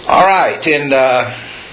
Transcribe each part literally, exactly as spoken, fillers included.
All right, in uh,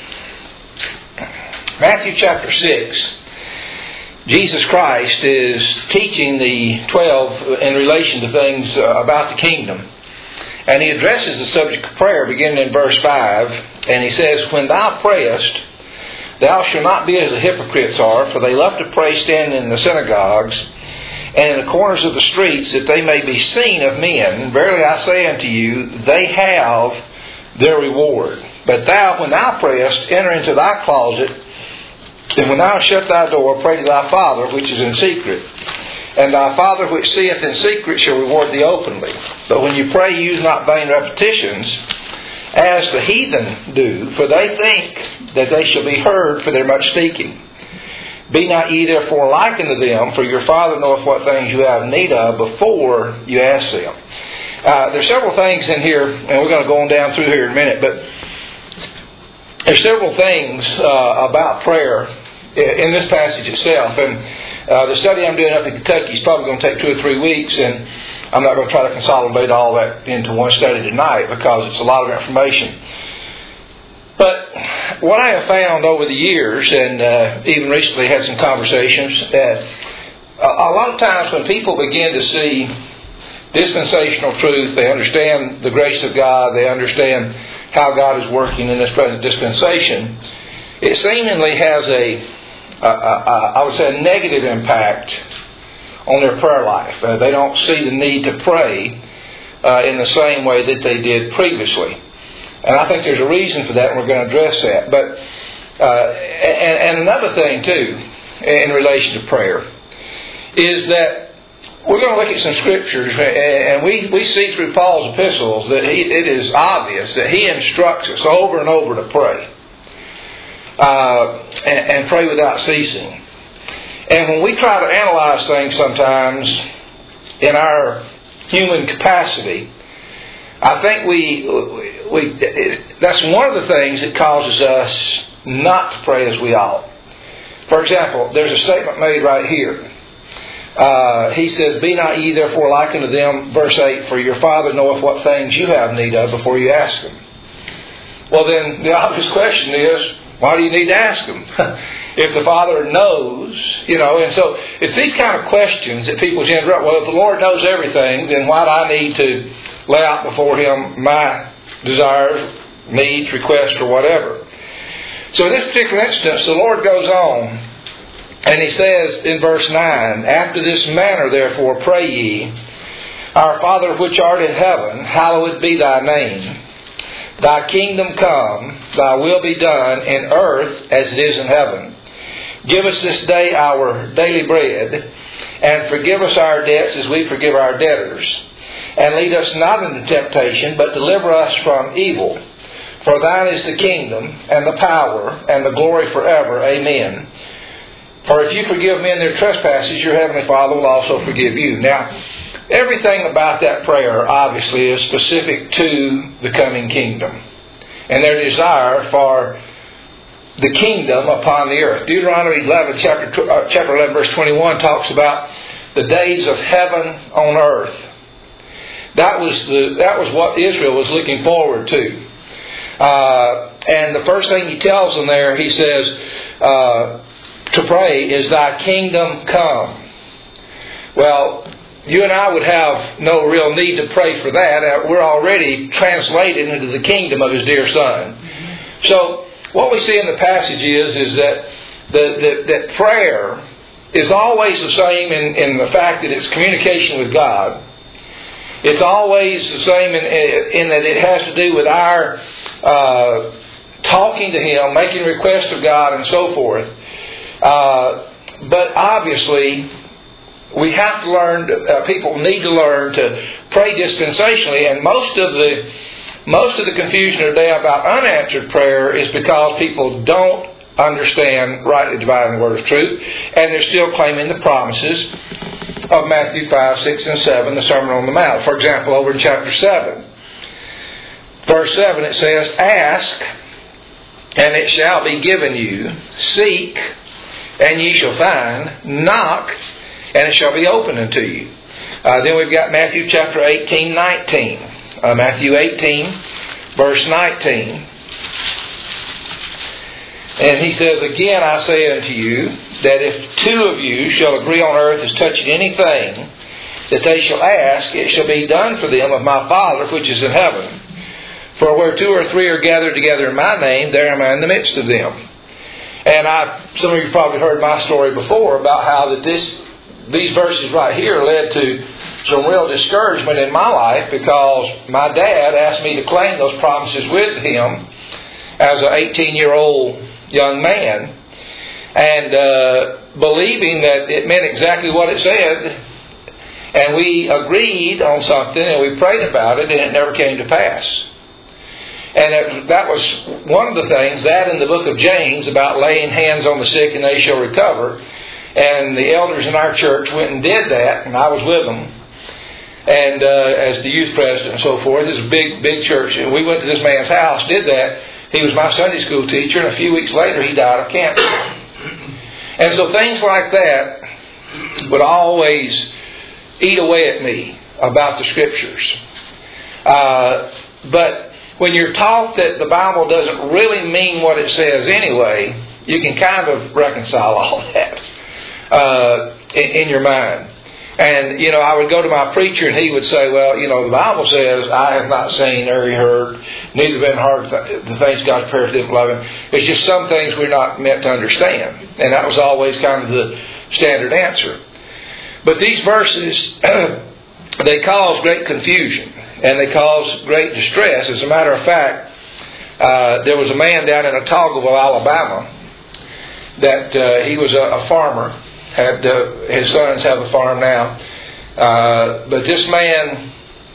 Matthew chapter six, Jesus Christ is teaching the twelve in relation to things uh, about the kingdom. And He addresses the subject of prayer beginning in verse five. And He says, "When thou prayest, thou shalt not be as the hypocrites are, for they love to pray standing in the synagogues and in the corners of the streets, that they may be seen of men. Verily I say unto you, they have their reward. But thou, when thou prayest, enter into thy closet, and when thou shut thy door, pray to thy Father which is in secret. And thy Father which seeth in secret shall reward thee openly. But when you pray, use not vain repetitions, as the heathen do, for they think that they shall be heard for their much speaking. Be not ye therefore like unto them, for your Father knoweth what things you have need of before you ask them." Uh, there's several things in here, and we're going to go on down through here in a minute, but there's several things uh, about prayer in this passage itself. And uh, the study I'm doing up in Kentucky is probably going to take two or three weeks, and I'm not going to try to consolidate all that into one study tonight because it's a lot of information. But what I have found over the years, and uh, even recently had some conversations, that a lot of times when people begin to see dispensational truth, they understand the grace of God, they understand how God is working in this present dispensation, it seemingly has a, a, a I would say, a negative impact on their prayer life. Uh, they don't see the need to pray uh, in the same way that they did previously. And I think there's a reason for that, and we're going to address that. But uh, and, and another thing, too, in relation to prayer, is that we're going to look at some scriptures, and we, we see through Paul's epistles that he, it is obvious that he instructs us over and over to pray. Uh, and, and pray without ceasing. And when we try to analyze things sometimes in our human capacity, I think we, we that's one of the things that causes us not to pray as we ought. For example, there's a statement made right here. Uh, he says, "Be not ye therefore like unto them," verse eight, "for your Father knoweth what things you have need of before you ask Him." Well, then the obvious question is, why do you need to ask Him? If the Father knows, you know, and so it's these kind of questions that people generate. Well, if the Lord knows everything, then why do I need to lay out before Him my desires, needs, requests, or whatever? So in this particular instance, the Lord goes on, and He says in verse nine, "After this manner therefore pray ye, Our Father which art in heaven, hallowed be thy name. Thy kingdom come, thy will be done in earth as it is in heaven. Give us this day our daily bread, and forgive us our debts as we forgive our debtors. And lead us not into temptation, but deliver us from evil. For thine is the kingdom, and the power, and the glory forever. Amen. For if you forgive men their trespasses, your heavenly Father will also forgive you." Now, everything about that prayer, obviously, is specific to the coming kingdom and their desire for the kingdom upon the earth. Deuteronomy eleven, chapter, uh, chapter eleven, verse twenty-one talks about the days of heaven on earth. That was the that was what Israel was looking forward to. Uh, and the first thing He tells them there, He says, uh, to pray is, "Thy kingdom come." Well, you and I would have no real need to pray for that. We're already translated into the kingdom of His dear Son. So what we see in the passage is, is that, the, the, that prayer is always the same in, in the fact that it's communication with God. It's always the same in, in that it has to do with our uh, talking to Him, making requests of God, and so forth. Uh, but obviously, we have to learn, uh, people need to learn to pray dispensationally, and most of the most of the confusion today about unanswered prayer is because people don't understand rightly dividing the word of truth, and they're still claiming the promises of Matthew five, six, and seven, the Sermon on the Mount. For example, over in chapter seven, verse seven, it says, "Ask, and it shall be given you. Seek, and ye shall find. Knock, and it shall be opened unto you." Uh, then we've got Matthew chapter eighteen, nineteen. Uh, Matthew eighteen, verse nineteen. And he says, again I say unto you, that if two of you shall agree on earth as touching anything that they shall ask, it shall be done for them of my Father which is in heaven. For where two or three are gathered together in my name, there am I in the midst of them. And I, some of you probably heard my story before about how that this, these verses right here led to some real discouragement in my life, because my dad asked me to claim those promises with him as an eighteen-year-old young man, and uh, believing that it meant exactly what it said. And we agreed on something, and we prayed about it, and it never came to pass. And it, that was one of the things, that in the book of James, about laying hands on the sick and they shall recover. And the elders in our church went and did that, and I was with them. And uh, as the youth president and so forth, it's a big, big church. And we went to this man's house, did that. He was my Sunday school teacher, and a few weeks later he died of cancer. And so things like that would always eat away at me about the Scriptures. Uh, but when you're taught that the Bible doesn't really mean what it says anyway, you can kind of reconcile all that uh, in, in your mind. And, you know, I would go to my preacher and he would say, well, you know, the Bible says, I have not seen or heard, neither been heard the things God prepared for them love Him. It's just some things we're not meant to understand. And that was always kind of the standard answer. But these verses, they cause great confusion and they cause great distress. As a matter of fact, uh, there was a man down in Otagoville, Alabama, that uh, he was a, a farmer. Had uh, his sons have a farm now, uh, but this man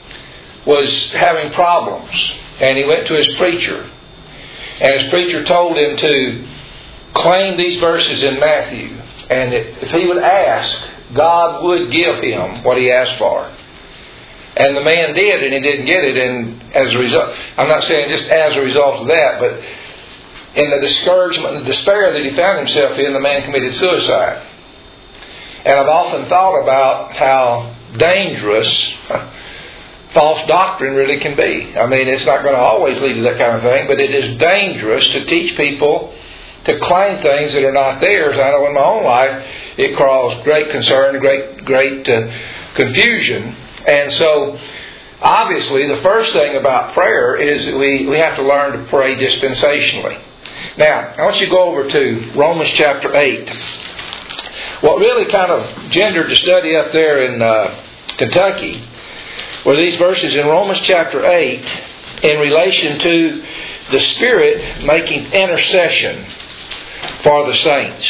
was having problems, and he went to his preacher, and his preacher told him to claim these verses in Matthew, and if he would ask, God would give him what he asked for. And the man did, and he didn't get it. And as a result, I'm not saying just as a result of that, but in the discouragement and the despair that he found himself in, the man committed suicide. And I've often thought about how dangerous false doctrine really can be. I mean, it's not going to always lead to that kind of thing, but it is dangerous to teach people to claim things that are not theirs. I know in my own life it caused great concern, great, great uh, confusion. And so, obviously, the first thing about prayer is that we, we have to learn to pray dispensationally. Now, I want you to go over to Romans chapter eight. What really kind of gendered the study up there in uh, Kentucky were these verses in Romans chapter eight in relation to the Spirit making intercession for the saints.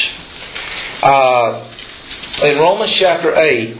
Uh, in Romans chapter eight,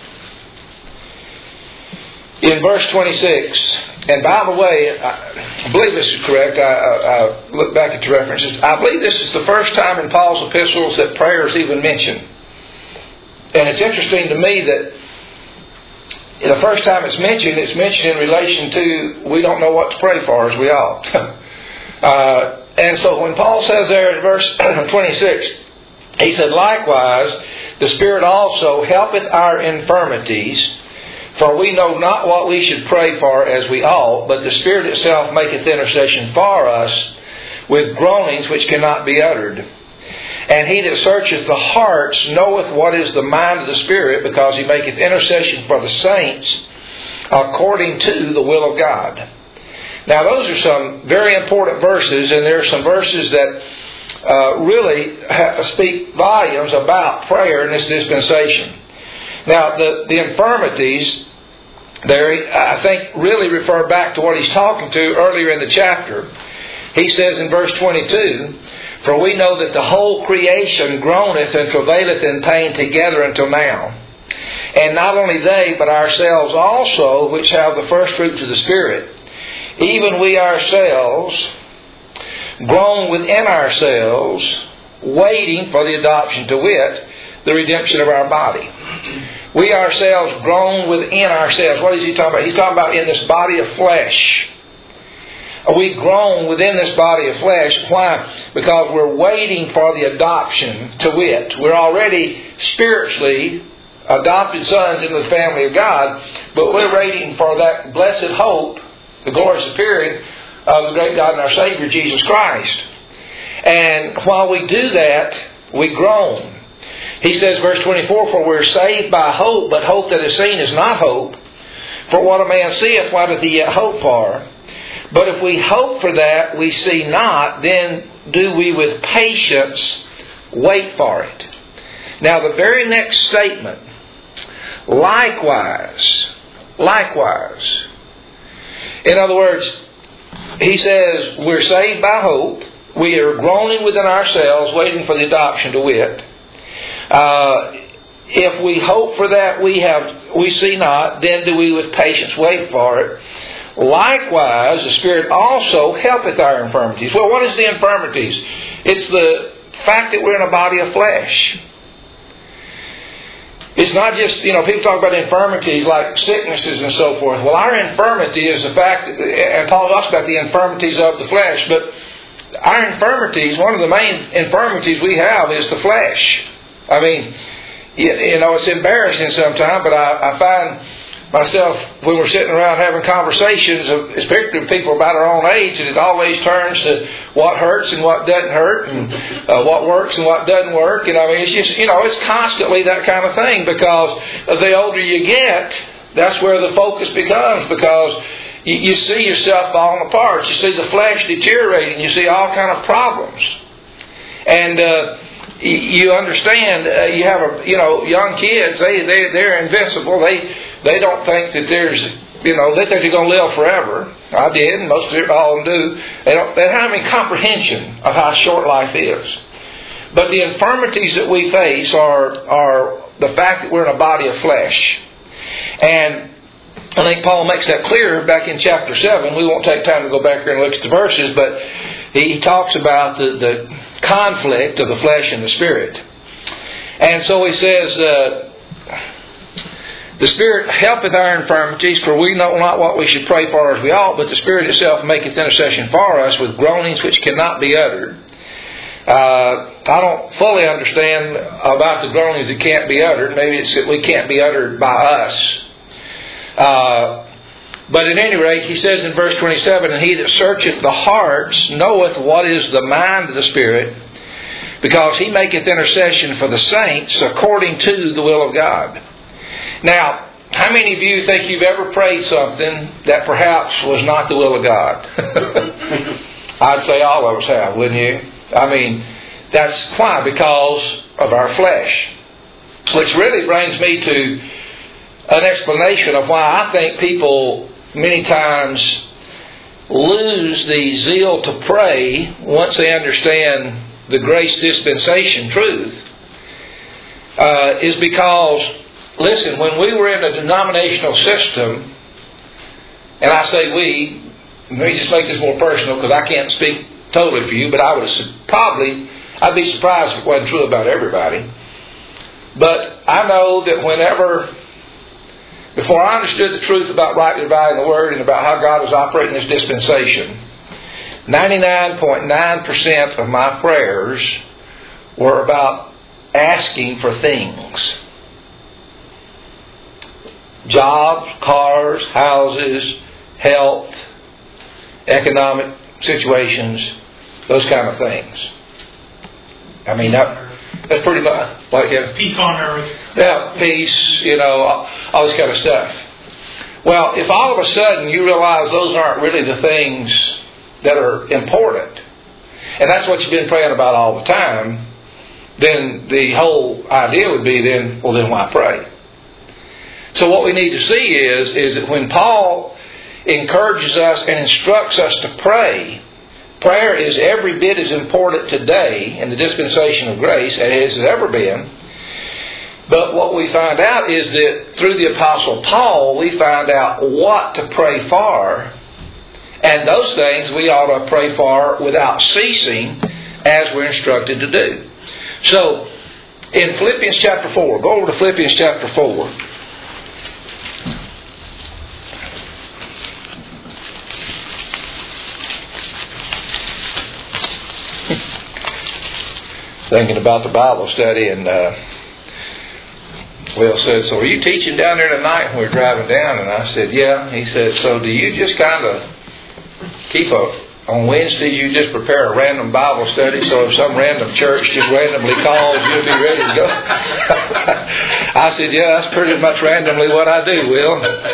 in verse twenty-six, and by the way, I believe this is correct. I, I, I look back at the references. I believe this is the first time in Paul's epistles that prayer is even mentioned. And it's interesting to me that the first time it's mentioned, it's mentioned in relation to we don't know what to pray for as we ought. uh, and so when Paul says there in verse twenty-six, he said, likewise, the Spirit also helpeth our infirmities, for we know not what we should pray for as we ought, but the Spirit itself maketh intercession for us with groanings which cannot be uttered. And he that searcheth the hearts knoweth what is the mind of the Spirit, because he maketh intercession for the saints according to the will of God. Now those are some very important verses, and there are some verses that uh, really ha- speak volumes about prayer in this dispensation. Now the, the infirmities there, I think, really refer back to what he's talking to earlier in the chapter. He says in verse twenty-two, for we know that the whole creation groaneth and travaileth in pain together until now. And not only they, but ourselves also, which have the first fruits of the Spirit, even we ourselves groan within ourselves, waiting for the adoption, to wit, the redemption of our body. We ourselves groan within ourselves. What is he talking about? He's talking about in this body of flesh. We groan within this body of flesh. Why? Because we're waiting for the adoption, to wit. We're already spiritually adopted sons into the family of God, but we're waiting for that blessed hope, the glorious appearing of the great God and our Savior, Jesus Christ. And while we do that, we groan. He says, verse twenty-four, for we're saved by hope, but hope that is seen is not hope. For what a man seeth, why doth he yet hope for? But if we hope for that we see not, then do we with patience wait for it. Now the very next statement, likewise, likewise. In other words, he says, we're saved by hope. We are groaning within ourselves, waiting for the adoption to wit. Uh, if we hope for that we have, we see not, then do we with patience wait for it. Likewise, the Spirit also helpeth our infirmities. Well, what is the infirmities? It's the fact that we're in a body of flesh. It's not just, you know, people talk about infirmities like sicknesses and so forth. Well, our infirmity is the fact, that, and Paul talks about the infirmities of the flesh, but our infirmities, one of the main infirmities we have is the flesh. I mean, you, you know, it's embarrassing sometimes, but I, I find myself, when we're sitting around having conversations, especially with people about our own age, and it always turns to what hurts and what doesn't hurt, and uh, what works and what doesn't work. And I mean, it's just, you know, it's constantly that kind of thing, because the older you get, that's where the focus becomes, because you, you see yourself falling apart. You see the flesh deteriorating. You see all kind of problems. And uh, you understand, uh, you have a, you know, young kids, they, they, they're invincible. They, they don't think that there's, you know, they think they're going to live forever. I did, and most of them, all of them do. They don't, they don't have any comprehension of how short life is. But the infirmities that we face are, are the fact that we're in a body of flesh. And I think Paul makes that clear back in chapter seven. We won't take time to go back here and look at the verses, but he talks about the, the conflict of the flesh and the Spirit. And so he says, uh, the Spirit helpeth our infirmities, for we know not what we should pray for as we ought, but the Spirit itself maketh intercession for us with groanings which cannot be uttered. Uh, I don't fully understand about the groanings that can't be uttered. Maybe it's that we can't be uttered by us. Uh, but at any rate, he says in verse twenty-seven, and he that searcheth the hearts knoweth what is the mind of the Spirit, because he maketh intercession for the saints according to the will of God. Now, how many of you think you've ever prayed something that perhaps was not the will of God? I'd say all of us have, wouldn't you? I mean, that's why, because of our flesh. Which really brings me to an explanation of why I think people many times lose the zeal to pray once they understand the grace dispensation truth. Uh, is because, listen, when we were in a denominational system, and I say we, let me just make this more personal because I can't speak totally for you, but I would probably, I'd be surprised if it wasn't true about everybody. But I know that whenever, before I understood the truth about rightly dividing the Word and about how God was operating this dispensation, ninety-nine point nine percent of my prayers were about asking for things. Jobs, cars, houses, health, economic situations, those kind of things. I mean, that, that's pretty much like yeah, peace on earth. Yeah, peace, you know, all, all this kind of stuff. Well, if all of a sudden you realize those aren't really the things that are important, and that's what you've been praying about all the time, then the whole idea would be then, well, then why pray? So what we need to see is, is that when Paul encourages us and instructs us to pray, prayer is every bit as important today in the dispensation of grace as it has ever been. But what we find out is that through the Apostle Paul, we find out what to pray for. And those things we ought to pray for without ceasing, as we're instructed to do. So, in Philippians chapter four, go over to Philippians chapter four. Thinking about the Bible study, and uh, Will said, so are you teaching down there tonight when we were driving down? And I said, yeah. He said, so do you just kind of keep a on Wednesday you just prepare a random Bible study, so if some random church just randomly calls, you'll be ready to go. I said, yeah, that's pretty much randomly what I do, Will.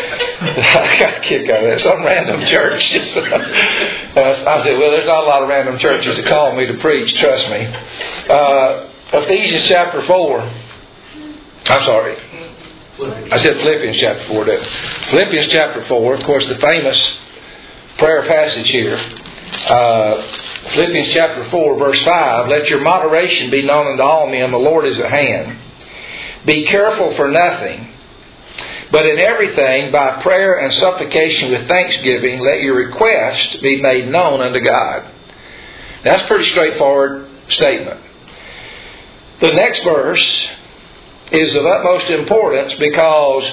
I got a kick out of that. Some random church. Just, uh, I said, well, there's not a lot of random churches that call me to preach, trust me. Uh, Ephesians chapter four. I'm sorry. I said Philippians chapter four. Didn't I? Philippians chapter four, of course, the famous prayer passage here. Uh, Philippians chapter four, verse five. Let your moderation be known unto all men. The Lord is at hand. Be careful for nothing, but in everything, by prayer and supplication with thanksgiving, let your request be made known unto God. That's a pretty straightforward statement. The next verse is of utmost importance because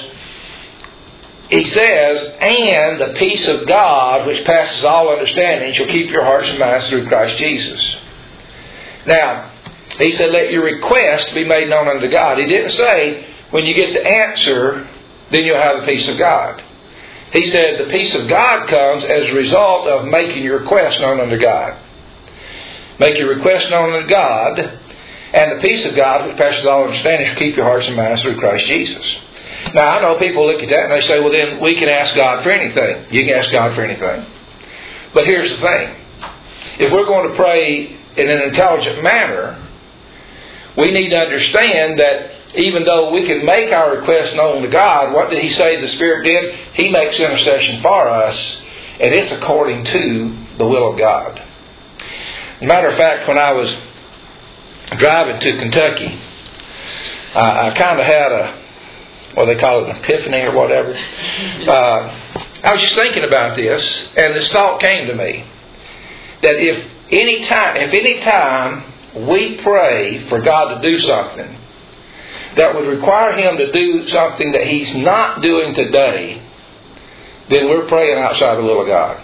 he says, and the peace of God, which passes all understanding, shall keep your hearts and minds through Christ Jesus. Now, he said, let your request be made known unto God. He didn't say, when you get the answer, then you'll have the peace of God. He said, the peace of God comes as a result of making your request known unto God. Make your request known unto God, and the peace of God, which passes all understanding, shall keep your hearts and minds through Christ Jesus. Now, I know people look at that and they say, well, then we can ask God for anything. You can ask God for anything. But here's the thing. If we're going to pray in an intelligent manner, we need to understand that even though we can make our request known to God, what did He say the Spirit did? He makes intercession for us, and it's according to the will of God. As a matter of fact, when I was driving to Kentucky, I, I kind of had a, what they call it, an epiphany or whatever. Uh, I was just thinking about this, and this thought came to me that if any time, if any time we pray for God to do something that would require Him to do something that He's not doing today, then we're praying outside the will of God.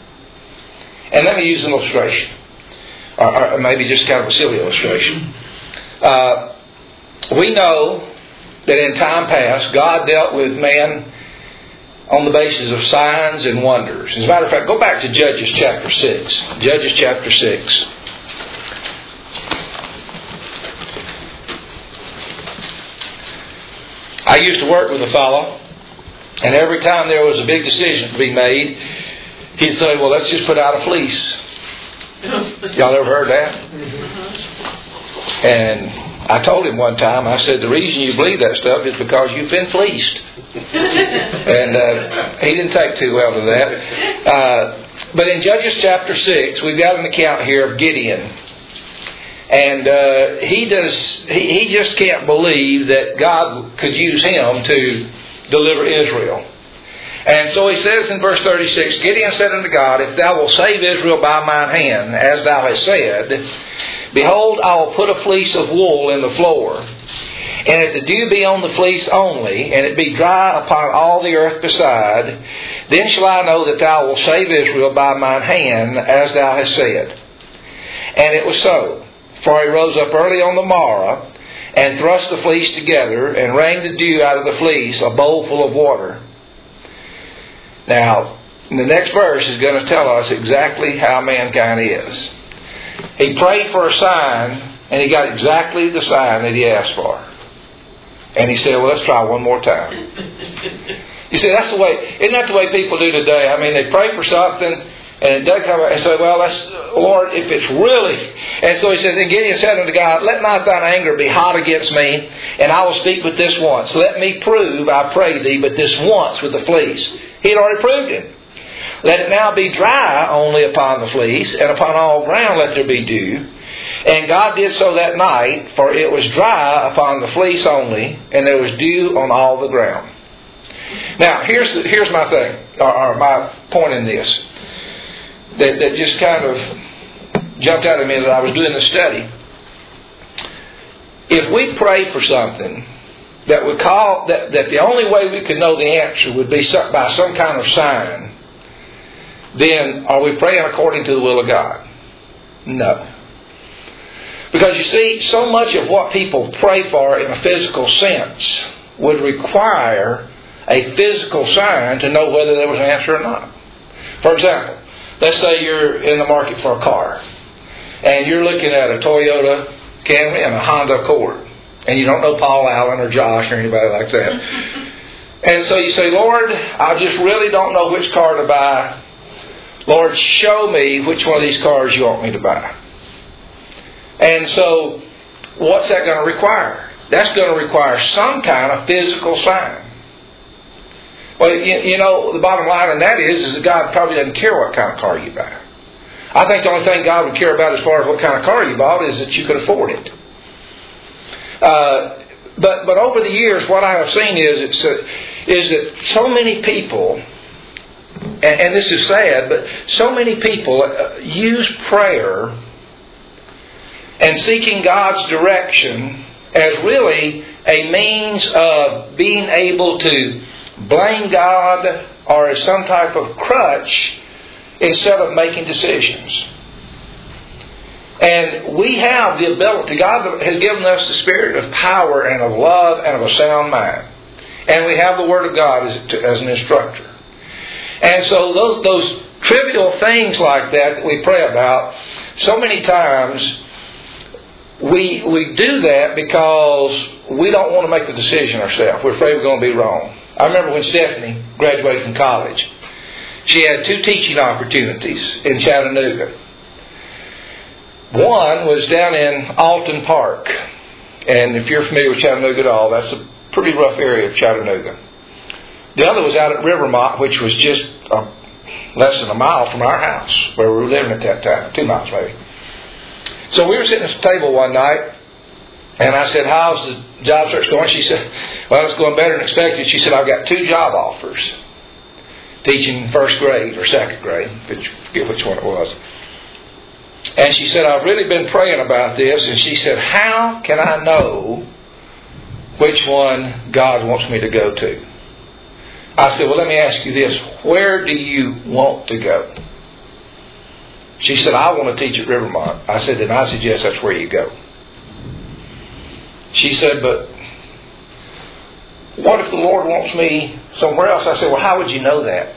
And let me use an illustration, or, or maybe just kind of a silly illustration. Uh, we know that in time past, God dealt with man on the basis of signs and wonders. As a matter of fact, go back to Judges chapter six. Judges chapter six. I used to work with a fellow, and every time there was a big decision to be made, he'd say, well, let's just put out a fleece. Y'all ever heard that? And I told him one time, I said, the reason you believe that stuff is because you've been fleeced. And uh, he didn't take too well to that. Uh, but in Judges chapter six, we've got an account here of Gideon. And uh, he does. He, he just can't believe that God could use him to deliver Israel. And so he says in verse thirty-six, Gideon said unto God, if thou wilt save Israel by mine hand, as thou hast said, behold, I will put a fleece of wool in the floor. And if the dew be on the fleece only, and it be dry upon all the earth beside, then shall I know that thou wilt save Israel by mine hand, as thou hast said. And it was so. For he rose up early on the morrow, and thrust the fleece together, and wrung the dew out of the fleece, a bowl full of water. Now, the next verse is going to tell us exactly how mankind is. He prayed for a sign, and he got exactly the sign that he asked for. And he said, well, let's try one more time. You see, that's the way, isn't that the way people do today? I mean, they pray for something, and it does come out and say, well, that's, Lord, if it's really... And so he says, and Gideon said unto God, let not thine anger be hot against me, and I will speak with this once. Let me prove, I pray thee, but this once with the fleece. He had already proved him. Let it now be dry only upon the fleece, and upon all ground let there be dew. And God did so that night, for it was dry upon the fleece only, and there was dew on all the ground. Now, here's the, here's my thing, or, or my point in this. That, that just kind of jumped out at me that I was doing the study. If we pray for something that would call that, that the only way we could know the answer would be some, by some kind of sign, then are we praying according to the will of God? No. Because you see, so much of what people pray for in a physical sense would require a physical sign to know whether there was an answer or not. For example, let's say you're in the market for a car, and you're looking at a Toyota Camry and a Honda Accord, and you don't know Paul Allen or Josh or anybody like that. And so you say, Lord, I just really don't know which car to buy. Lord, show me which one of these cars you want me to buy. And so, what's that going to require? That's going to require some kind of physical sign. Well, you, you know, the bottom line on that is, is that God probably doesn't care what kind of car you buy. I think the only thing God would care about as far as what kind of car you bought is that you could afford it. Uh, but but over the years, what I have seen is it's uh, is that so many people, and, and this is sad, but so many people uh, use prayer and seeking God's direction as really a means of being able to blame God or as some type of crutch instead of making decisions. And we have the ability, God has given us the spirit of power and of love and of a sound mind. And we have the Word of God as, as an instructor. And so those, those trivial things like that that we pray about, so many times we, we do that because we don't want to make the decision ourselves. We're afraid we're going to be wrong. I remember when Stephanie graduated from college, she had two teaching opportunities in Chattanooga. One was down in Alton Park. And if you're familiar with Chattanooga at all, that's a pretty rough area of Chattanooga. The other was out at Rivermont, which was just uh, less than a mile from our house, where we were living at that time. Two miles maybe. So we were sitting at the table one night, and I said, how's the job search going? She said, well, it's going better than expected. She said, I've got two job offers. Teaching first grade or second grade, I forget which one it was. And she said, I've really been praying about this. And she said, how can I know which one God wants me to go to? I said, well, let me ask you this. Where do you want to go? She said, I want to teach at Rivermont. I said, then I suggest that's where you go. She said, but what if the Lord wants me somewhere else? I said, well, how would you know that?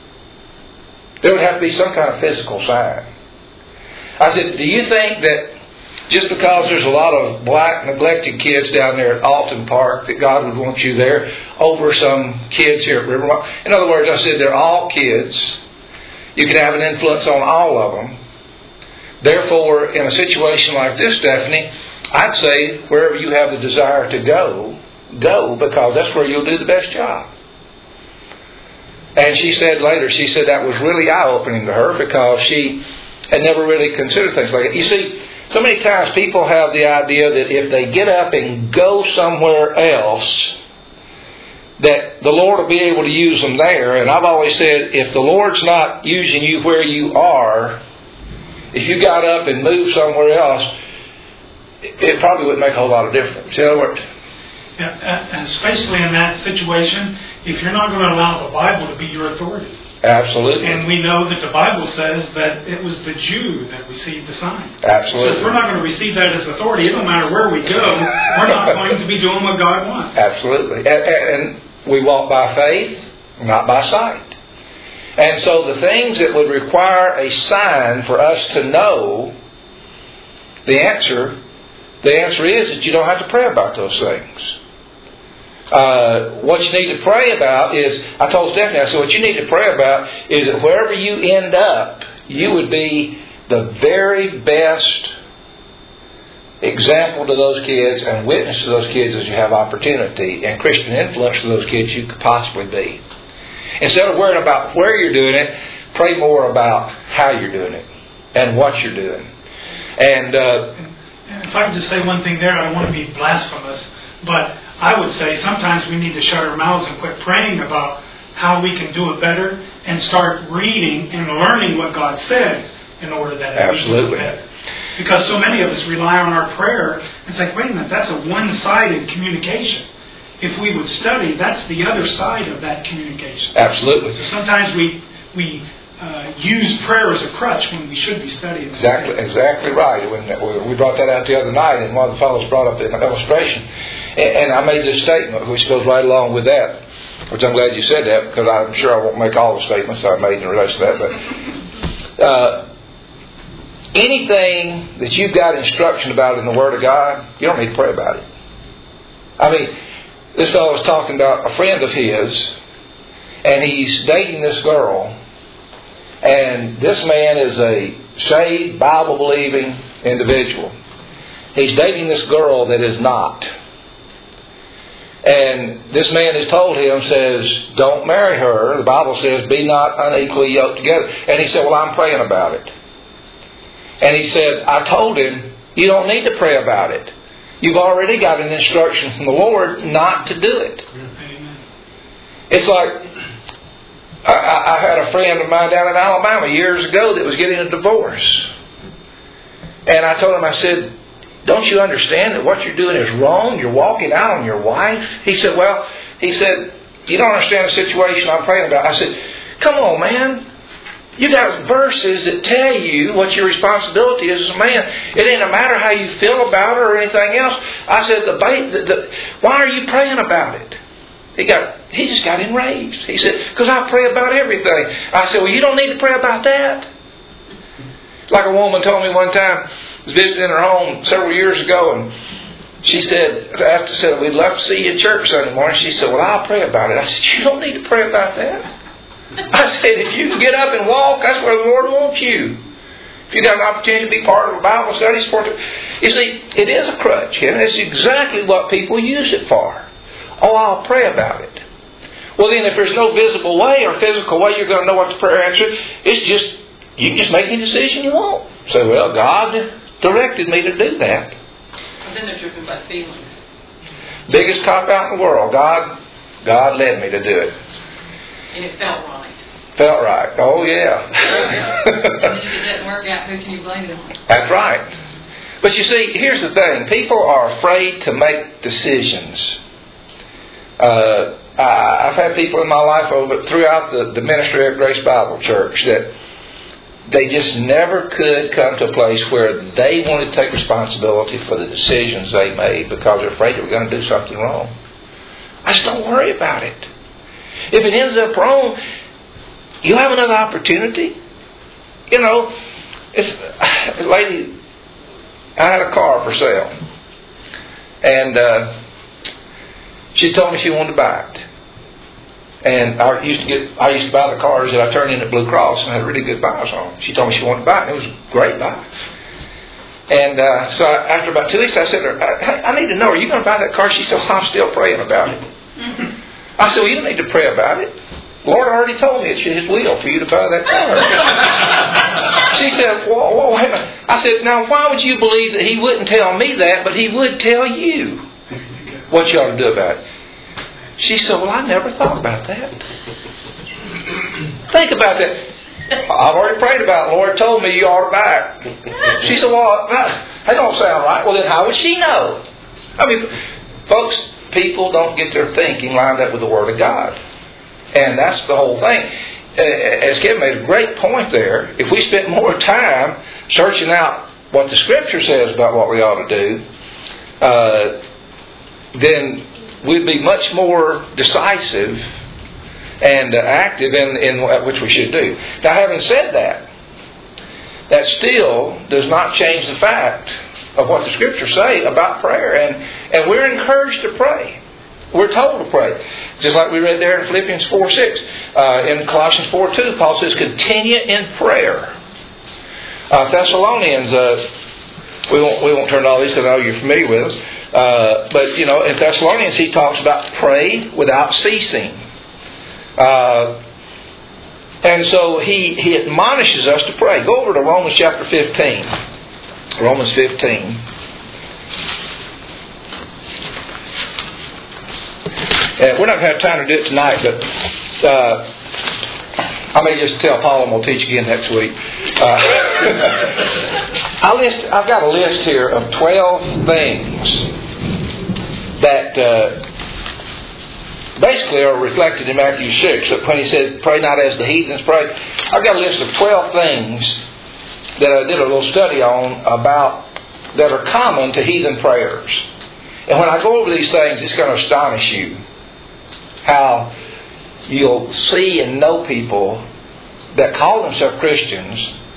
There would have to be some kind of physical sign. I said, do you think that just because there's a lot of black neglected kids down there at Alton Park that God would want you there over some kids here at Rivermont? In other words, I said, they're all kids. You can have an influence on all of them. Therefore, in a situation like this, Stephanie, I'd say wherever you have the desire to go, go, because that's where you'll do the best job. And she said later, she said that was really eye-opening to her because she had never really considered things like that. You see, so many times people have the idea that if they get up and go somewhere else, that the Lord will be able to use them there. And I've always said, if the Lord's not using you where you are, if you got up and moved somewhere else, it probably wouldn't make a whole lot of difference. In other words, yeah, and especially in that situation, if you're not going to allow the Bible to be your authority. Absolutely. And we know that the Bible says that it was the Jew that received the sign. Absolutely. So if we're not going to receive that as authority, it don't matter where we go, we're not going to be doing what God wants. Absolutely. And, and we walk by faith, not by sight. And so the things that would require a sign for us to know the answer, the answer is that you don't have to pray about those things. Uh, what you need to pray about is, I told Stephanie, I said, what you need to pray about is that wherever you end up, you would be the very best example to those kids and witness to those kids as you have opportunity and Christian influence to those kids you could possibly be. Instead of worrying about where you're doing it, pray more about how you're doing it and what you're doing. And, uh, and if I could just say one thing there, I don't want to be blasphemous, but I would say sometimes we need to shut our mouths and quit praying about how we can do it better and start reading and learning what God says in order that Absolutely. we can do it better. Because so many of us rely on our prayer. It's like, wait a minute, that's a one-sided communication. If we would study, that's the other side of that communication. Absolutely. So sometimes we we uh, use prayer as a crutch when we should be studying. Exactly, exactly right. When we brought that out the other night, and one of the fellows brought up an illustration, and I made this statement, which goes right along with that. Which I'm glad you said that, because I'm sure I won't make all the statements I made in relation to that. But uh, anything that you've got instruction about in the Word of God, you don't need to pray about it. I mean, this fellow was talking about a friend of his, and he's dating this girl, and this man is a saved, Bible-believing individual. He's dating this girl that is not. And this man has told him, says, don't marry her. The Bible says, be not unequally yoked together. And he said, well, I'm praying about it. And he said, I told him, you don't need to pray about it. You've already got an instruction from the Lord not to do it. Amen. It's like, I, I had a friend of mine down in Alabama years ago that was getting a divorce. And I told him, I said, don't you understand that what you're doing is wrong? You're walking out on your wife? He said, well, he said, you don't understand the situation I'm praying about. I said, come on, man. You got verses that tell you what your responsibility is as a man. It ain't a matter how you feel about her or anything else. I said, the, the, the why are you praying about it? He got, he just got enraged. He said, because I pray about everything. I said, well, you don't need to pray about that. Like a woman told me one time, I was visiting her home several years ago, and she said, after said, we'd love to see you at church Sunday morning. She said, well, I'll pray about it. I said, you don't need to pray about that. I said, if you can get up and walk, that's where the Lord wants you. If you got an opportunity to be part of a Bible study, support it. You see, it is a crutch, and it's exactly what people use it for. Oh, I'll pray about it. Well, then, if there's no visible way or physical way you're going to know what the prayer answer is, it's just, you can just make any decision you want. Say, well, God directed me to do that. And then they're driven by feelings. Biggest cop-out in the world. God, God led me to do it. And it felt right. Felt right. Oh, yeah. And if it doesn't work out, who can you blame it on? That's right. But you see, here's the thing. People are afraid to make decisions. Uh, I, I've had people in my life over throughout the, the ministry of Grace Bible Church that they just never could come to a place where they wanted to take responsibility for the decisions they made because they're afraid they were going to do something wrong. I just don't worry about it. If it ends up wrong, you'll have another opportunity. You know, if a lady, I had a car for sale, and uh, she told me she wanted to buy it. And I used to get, I used to buy the cars that I turned in at Blue Cross, and I had really good buys on them. She told me she wanted to buy it, and it was a great buy. And uh, so I, after about two weeks, I said to her, I, I need to know, are you going to buy that car? She said, well, I'm still praying about it. I said, well, you don't need to pray about it. The Lord already told me it's His will for you to buy that car. She said, whoa, whoa, wait a minute. I said, now why would you believe that He wouldn't tell me that, but He would tell you what you ought to do about it? She said, well, I never thought about that. Think about that. I've already prayed about it. The Lord told me you ought to buy it. She said, well, that don't sound right. Well, then how would she know? I mean, folks, people don't get their thinking lined up with the Word of God. And that's the whole thing. As Kevin made a great point there, if we spent more time searching out what the Scripture says about what we ought to do, uh, then we'd be much more decisive and uh, active in, in which we should do. Now, having said that, that still does not change the fact of what the Scriptures say about prayer. And, and we're encouraged to pray. We're told to pray. Just like we read there in Philippians four six. Uh, in Colossians four two, Paul says, continue in prayer. Uh, Thessalonians, uh, we, won't, we won't turn to all these because I know you're familiar with us. Uh, but, you know, in Thessalonians he talks about pray without ceasing. Uh, and so he, he admonishes us to pray. Go over to Romans chapter fifteen. Romans fifteen. Uh, we're not going to have time to do it tonight, but uh, I may just tell Paul and we'll teach again next week. Uh, I list, I've got a list here of twelve things that uh, basically are reflected in Matthew six. When he said, pray not as the heathens pray. I've got a list of twelve things that I did a little study on about that are common to heathen prayers. And when I go over these things, it's going to astonish you how you'll see and know people that call themselves Christians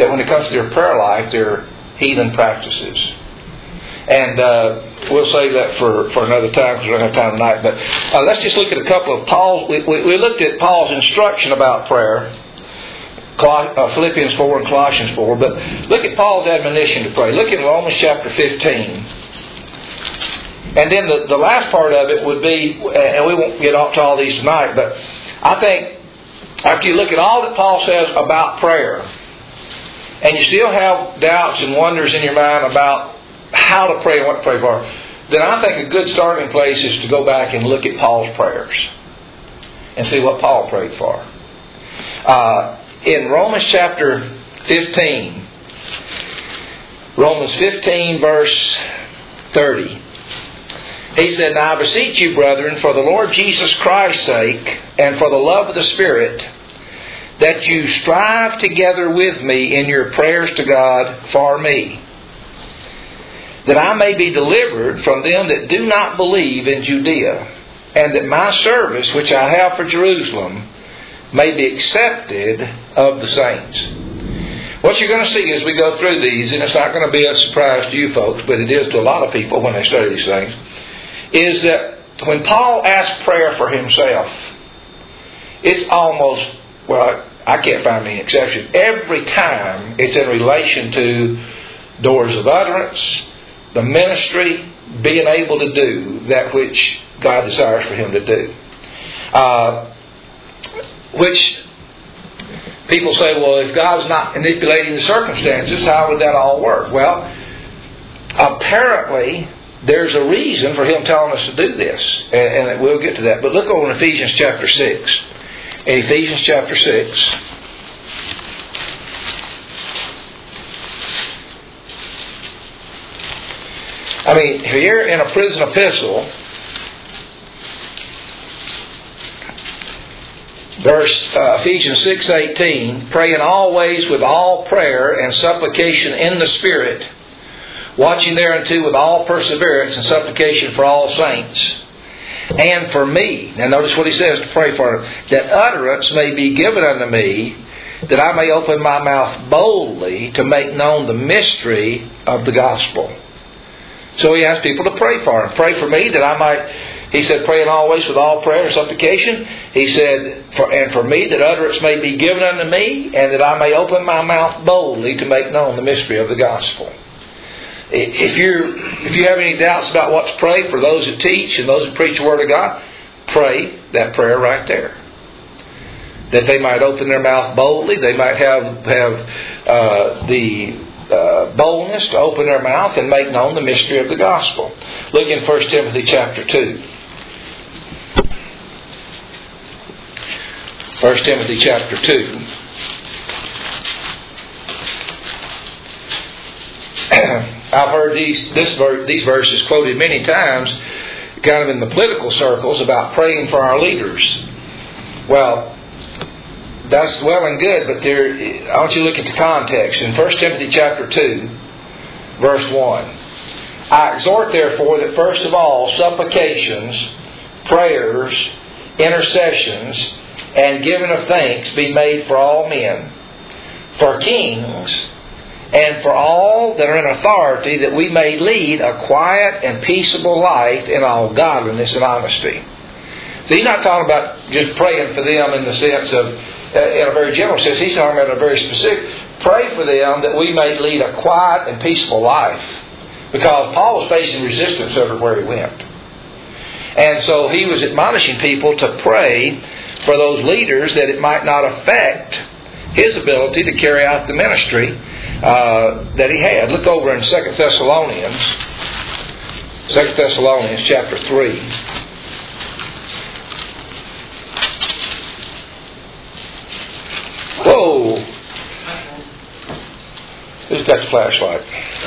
that when it comes to their prayer life, they're heathen practices. And uh, we'll save that for, for another time because we don't have time tonight. But uh, let's just look at a couple of Paul's. We, we, we looked at Paul's instruction about prayer, Col- uh, Philippians four and Colossians four. But look at Paul's admonition to pray. Look at Romans chapter fifteen. And then the, the last part of it would be, and we won't get off to all these tonight, but I think after you look at all that Paul says about prayer, and you still have doubts and wonders in your mind about how to pray and what to pray for, then I think a good starting place is to go back and look at Paul's prayers and see what Paul prayed for. Uh, in Romans chapter fifteen, Romans fifteen verse thirty, he said, "Now I beseech you, brethren, for the Lord Jesus Christ's sake, and for the love of the Spirit, that you strive together with me in your prayers to God for me, that I may be delivered from them that do not believe in Judea, and that my service which I have for Jerusalem may be accepted of the saints." What you're going to see as we go through these, and it's not going to be a surprise to you folks, but it is to a lot of people when they study these things, is that when Paul asks prayer for himself, it's almost, well, I can't find any exception. Every time it's in relation to doors of utterance, the ministry, being able to do that which God desires for him to do. Uh, which people say, well, if God's not manipulating the circumstances, how would that all work? Well, apparently there's a reason for him telling us to do this, and, and we'll get to that. But look over in Ephesians chapter six. In Ephesians chapter six, I mean, here in a prison epistle, verse uh, Ephesians six eighteen, "Praying always with all prayer and supplication in the Spirit, watching thereunto with all perseverance and supplication for all saints, and for me." Now notice what he says to pray for, "that utterance may be given unto me, that I may open my mouth boldly to make known the mystery of the gospel." So he asked people to pray for him. Pray for me that I might, he said, praying always with all prayer and supplication. He said, for, and for me that utterance may be given unto me, and that I may open my mouth boldly to make known the mystery of the gospel. If you if you have any doubts about what to pray for those who teach and those who preach the Word of God, pray that prayer right there. That they might open their mouth boldly. They might have have uh, the uh, boldness to open their mouth and make known the mystery of the gospel. Look in First Timothy chapter two. First Timothy chapter two. I've heard these this these verses quoted many times, kind of in the political circles, about praying for our leaders. Well, that's well and good, but there, I want you to look at the context. In First Timothy chapter two, verse one, "I exhort therefore that first of all supplications, prayers, intercessions, and giving of thanks be made for all men, for kings, and for all that are in authority, that we may lead a quiet and peaceable life in all godliness and honesty." So he's not talking about just praying for them in the sense of, uh, in a very general sense. He's talking about a very specific, pray for them that we may lead a quiet and peaceful life. Because Paul was facing resistance everywhere he went. And so he was admonishing people to pray for those leaders that it might not affect his ability to carry out the ministry uh, that he had. Look over in Second Thessalonians, Second Thessalonians chapter three. Whoa! Who's got the flashlight?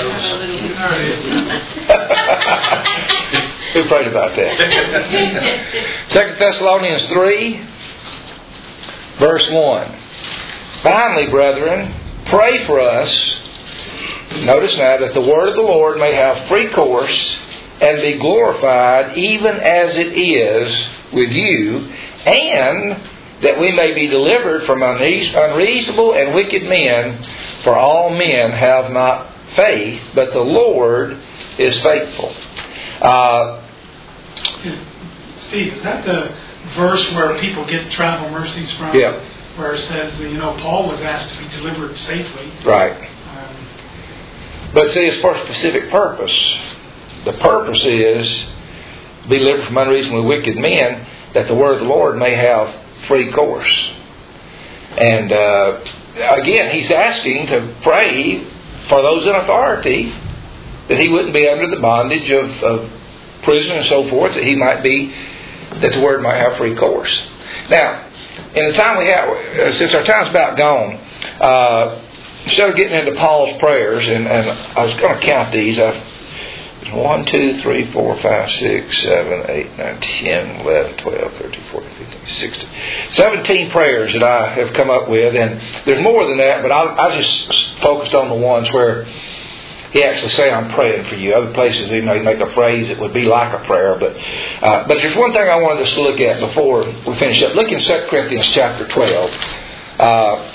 Who prayed about that? Second Thessalonians three, verse one. "Finally, brethren, pray for us," notice now, "that the word of the Lord may have free course and be glorified, even as it is with you, and that we may be delivered from unreasonable and wicked men, For all men have not faith, but the Lord is faithful. Uh, Steve, is that the verse where people get travel mercies from? Yeah. Where it says, you know, Paul was asked to be delivered safely. Right. Um, But see, it's for a specific purpose. The purpose is be delivered from unreasonably wicked men, that the word of the Lord may have free course. And uh, again, he's asking to pray for those in authority, that he wouldn't be under the bondage of, of prison and so forth, that he might be, that the word might have free course. Now, in the time we have, since our time's about gone, uh, instead of getting into Paul's prayers, and, and I was going to count these. I, one, two, three, four, five, six, seven, eight, nine, ten, eleven, twelve, thirteen, fourteen, fifteen, sixteen. seventeen prayers that I have come up with, and there's more than that, but I, I just focused on the ones where he actually say, I'm praying for you. Other places, you know, he make a phrase that would be like a prayer. But uh, but there's one thing I wanted us to look at before we finish up. Look in Second Corinthians chapter twelve. Uh,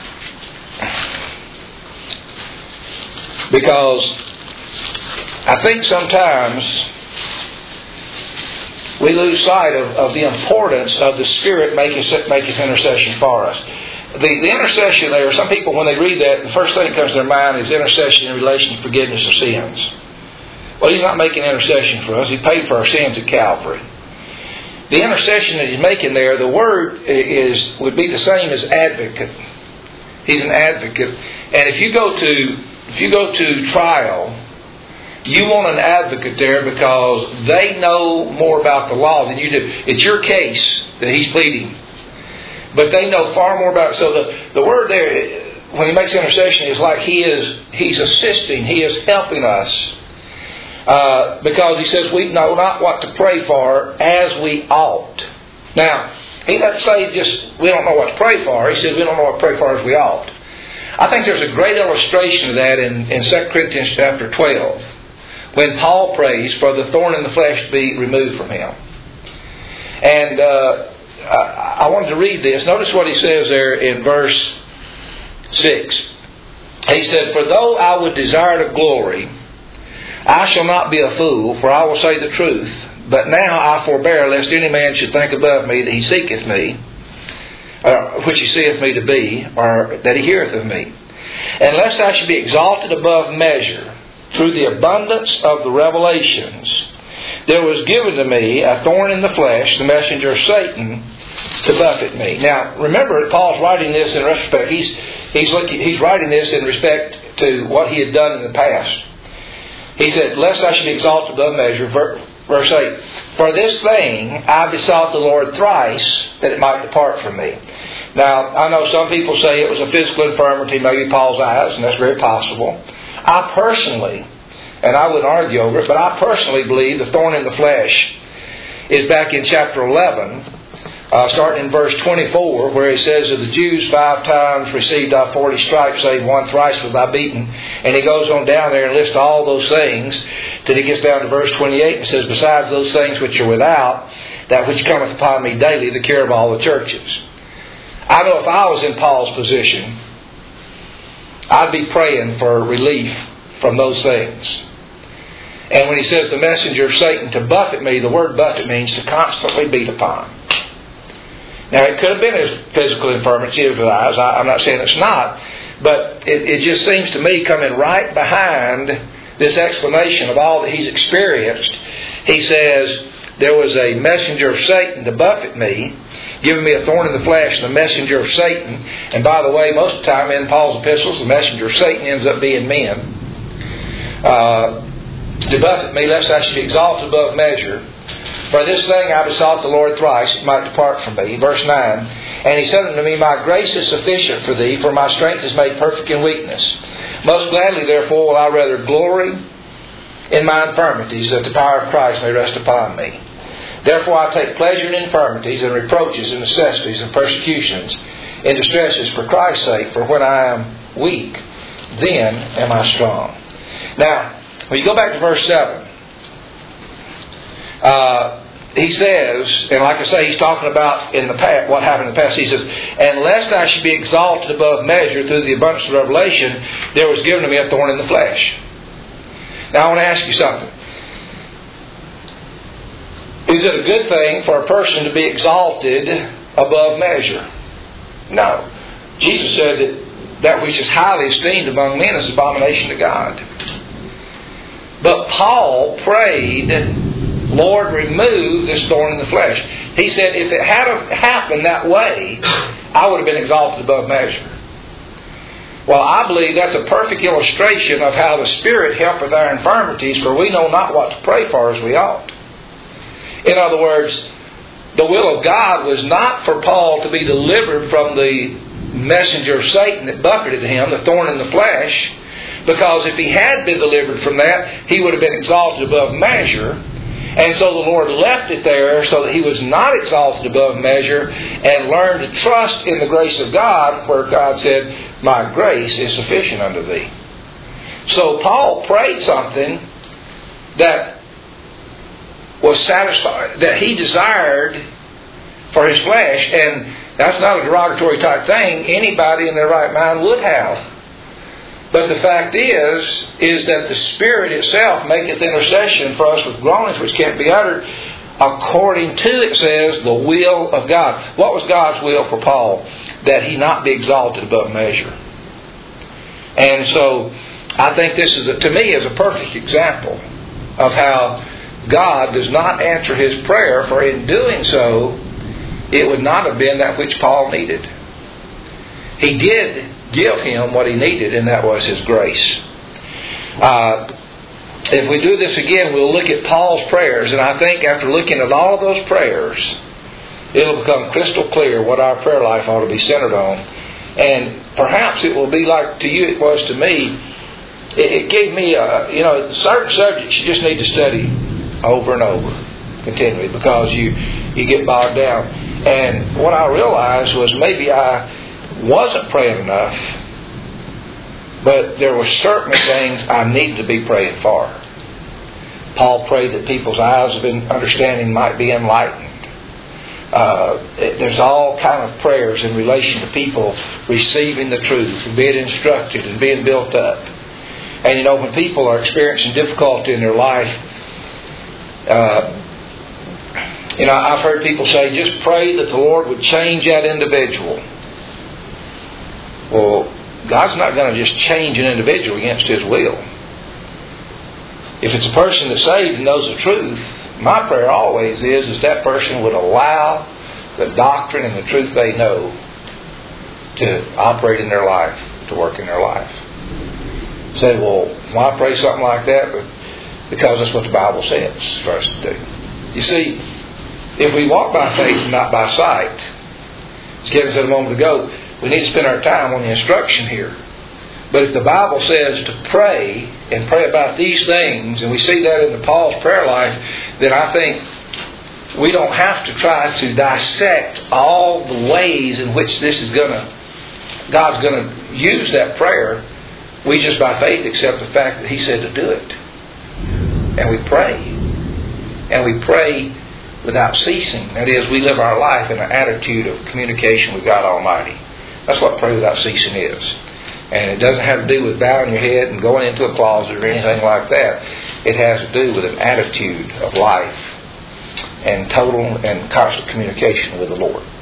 because I think sometimes we lose sight of, of the importance of the Spirit making, making intercession for us. The, the intercession there, some people when they read that, the first thing that comes to their mind is intercession in relation to forgiveness of sins. Well, He's not making intercession for us. He paid for our sins at Calvary. The intercession that He's making there, the word is would be the same as advocate. He's an advocate. And if you go to if you go to trial, you want an advocate there because they know more about the law than you do. It's your case that he's pleading. But they know far more about it. So the, the word there, when he makes intercession, is like he is he's assisting, he is helping us. Uh, because he says we know not what to pray for as we ought. Now, he doesn't say just we don't know what to pray for. He says we don't know what to pray for as we ought. I think there's a great illustration of that in, in Second Corinthians chapter twelve. When Paul prays for the thorn in the flesh to be removed from him. And uh, I, I wanted to read this. Notice what he says there in verse six. He said, For though I would desire to glory, I shall not be a fool, for I will say the truth. But now I forbear, lest any man should think above me that he seeketh me, or which he seeth me to be, or that he heareth of me. And lest I should be exalted above measure, through the abundance of the revelations, there was given to me a thorn in the flesh, the messenger of Satan, to buffet me. Now, remember, Paul's writing this in retrospect. He's he's looking, he's writing this in respect to what he had done in the past. He said, "Lest I should be exalted above measure." Verse eight. For this thing I besought the Lord thrice, that it might depart from me. Now, I know some people say it was a physical infirmity, maybe Paul's eyes, and that's very possible. I personally, and I wouldn't argue over it, but I personally believe the thorn in the flesh is back in chapter eleven, uh, starting in verse twenty-four, where he says of the Jews, five times received I forty stripes, save one, thrice was I beaten. And he goes on down there and lists all those things, till he gets down to verse twenty-eight and says, Besides those things which are without, that which cometh upon me daily, the care of all the churches. I know if I was in Paul's position, I'd be praying for relief from those things. And when he says the messenger of Satan to buffet me, the word buffet means to constantly beat upon. Now, it could have been his physical infirmity of his eyes. I, I'm not saying it's not. But it, it just seems to me, coming right behind this explanation of all that he's experienced, he says, there was a messenger of Satan to buffet me, giving me a thorn in the flesh, the messenger of Satan. And by the way, most of the time in Paul's epistles, the messenger of Satan ends up being men. Uh, to buffet me, lest I should be exalted above measure. For this thing I besought the Lord thrice, it might depart from me. Verse nine. And he said unto me, My grace is sufficient for thee, for my strength is made perfect in weakness. Most gladly, therefore, will I rather glory in my infirmities, that the power of Christ may rest upon me. Therefore I take pleasure in infirmities, and reproaches, and necessities, and persecutions, and distresses for Christ's sake. For when I am weak, then am I strong. Now, when you go back to verse seven, uh, he says, and like I say, he's talking about in the past, what happened in the past. He says, "And lest I should be exalted above measure through the abundance of revelation, there was given to me a thorn in the flesh." Now I want to ask you something. Is it a good thing for a person to be exalted above measure? No. Jesus said that that which is highly esteemed among men is abomination to God. But Paul prayed, "Lord, remove this thorn in the flesh." He said, if it had happened that way, I would have been exalted above measure. Well, I believe that's a perfect illustration of how the Spirit helpeth our infirmities, for we know not what to pray for as we ought. In other words, the will of God was not for Paul to be delivered from the messenger of Satan that buffeted him, the thorn in the flesh, because if he had been delivered from that, he would have been exalted above measure. And so the Lord left it there so that he was not exalted above measure, and learned to trust in the grace of God, where God said, "My grace is sufficient unto thee." So Paul prayed something that was satisfied, that he desired for his flesh, and that's not a derogatory type thing. Anybody in their right mind would have. But the fact is, is that the Spirit itself maketh intercession for us with groanings which can't be uttered, according to, it says, the will of God. What was God's will for Paul? That he not be exalted above measure. And so, I think this is, a, to me, is a perfect example of how God does not answer his prayer, for in doing so, it would not have been that which Paul needed. He did give him what he needed, and that was his grace. Uh, if we do this again, we'll look at Paul's prayers, and I think after looking at all of those prayers, it'll become crystal clear what our prayer life ought to be centered on. And perhaps it will be like to you it was to me. It, it gave me, a, you know, certain subjects you just need to study over and over, continually, because you, you get bogged down. And what I realized was maybe I wasn't praying enough, but there were certainly things I needed to be praying for. Paul prayed that people's eyes of understanding might be enlightened. Uh, there's all kind of prayers in relation to people receiving the truth and being instructed and being built up. And you know, when people are experiencing difficulty in their life, uh, you know, I've heard people say, just pray that the Lord would change that individual. Well, God's not going to just change an individual against his will. If it's a person that's saved and knows the truth, my prayer always is, is that person would allow the doctrine and the truth they know to operate in their life, to work in their life. Say, well, why pray something like that? Because that's what the Bible says for us to do. You see, if we walk by faith and not by sight, as Kevin said a moment ago, we need to spend our time on the instruction here. But if the Bible says to pray and pray about these things, and we see that in the Paul's prayer life, then I think we don't have to try to dissect all the ways in which this is going to, God's going to use that prayer. We just by faith accept the fact that He said to do it. And we pray. And we pray without ceasing. That is, we live our life in an attitude of communication with God Almighty. That's what pray without ceasing is. And it doesn't have to do with bowing your head and going into a closet or anything like that. It has to do with an attitude of life and total and constant communication with the Lord.